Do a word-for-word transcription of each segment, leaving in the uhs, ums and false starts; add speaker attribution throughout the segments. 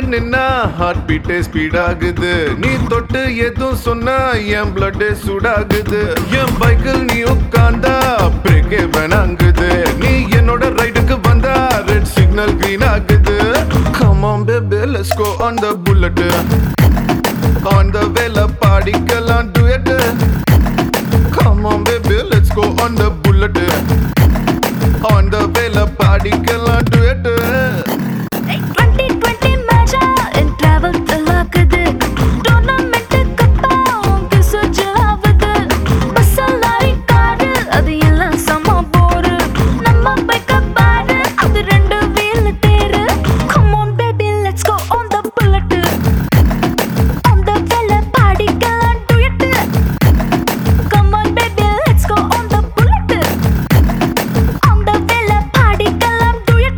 Speaker 1: நின்னா heart பீட்டே speed ஆகுது. நீ தொட்டு எதுவும் சொன்னா என் பிளட் சூடாகுது. என் பைக்கில் நீ உட்கார்ந்தா பிரேக்கே வேணாங்குது. நீ என்னோட ரைடுக்கு வந்தா ரெட் சிக்னல் கிரீன் ஆகுது. Come on baby, let's go on the bullet. On the way la பாடிக்கலாம் duet. Come on baby, let's go on the bullet. On the way la பாடிக்கலாம் duet.
Speaker 2: twenty twenty மேஜா என் travel தலாக்குது. Tournament கப்பா உங்க சுஜாவுது. பஸ்ஸலாரி car அது எல்லாம் சம போரு. நம்ம பைக்க பாரு அது ரெண்டு வீல் தேரு. Come on baby, let's go on the bullet. On the way la பாடிக்கலாம் duet. Come on baby, let's go on the bullet. On the way la பாடிக்கலாம் duet.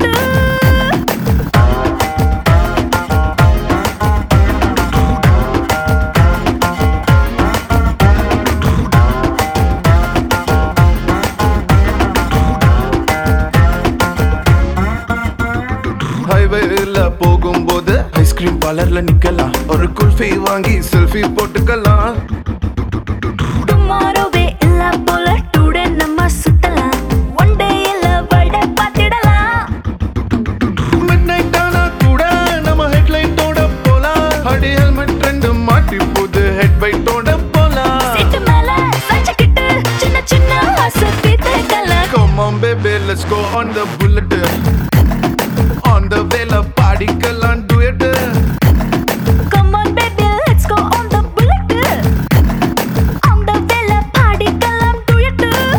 Speaker 1: ஹைவேல போகும்போது ஐஸ்கிரீம் பார்லர்ல நிக்கலாம். ஒரு குல்ஃபி வாங்கி செல்ஃபி போட்டுக்கலாம்.
Speaker 2: டுமாரோவே இல்ல போல டுடே நம்ம சுத்தலாம். ஒன் டே இல்ல வேர்ல்ட பாத்திடலாம்.
Speaker 1: மிட் நைட் ஆனா கூட நம்ம ஹெட்லைட்டோட போலாம். அடி ஹெல்மெட் ரெண்டு மாட்டி போது ஹெட் பைட்டோட போலாம்.
Speaker 2: சீட்டு மேல சாஞ்சிக்கிட்டு சின்ன சின்ன ஆசை தீர்த்துக்கலாம்.
Speaker 1: Come on baby, let's go on the bullet. On the way la பாடிக்கலாம் duet.
Speaker 2: Come on baby, let's go on the bullet. On the way la பாடிக்கலாம் duet.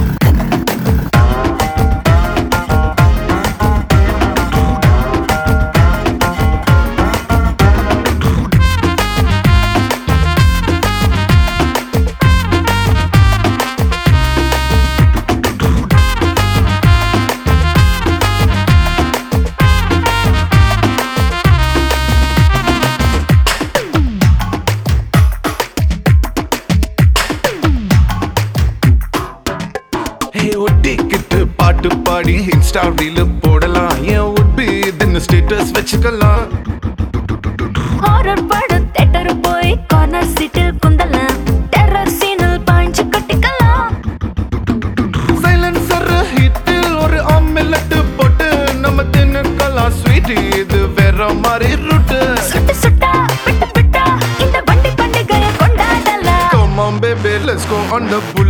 Speaker 1: Hey ஒட்டிக்கிட்டு பாட்டு பாடி இன்ஸ்டா ரீல் போடலாம். என் உட்பி இதுன்னு ஸ்டேட்டஸ் வச்சுக்கலாம்.
Speaker 2: ஹாரர் படம் theatre போய் corner சீட்டில் குந்தலாம். டெரர் சீனில் பாய்ஞ்சு கட்டிக்கலாம்.
Speaker 1: சைலன்சர் ஹிட்டில் ஒரு ஆம்லெட் போட்டு நம்ம தின்னுக்கலாம். ஸ்வீட் இது வேற மாதிரி ரூட்டு.
Speaker 2: சுட்டு சுட்டா விட்டு விட்டா இந்த வண்டி பண்டிகையை கொண்டாடலாம்.
Speaker 1: Come on baby, let's go on the bullet.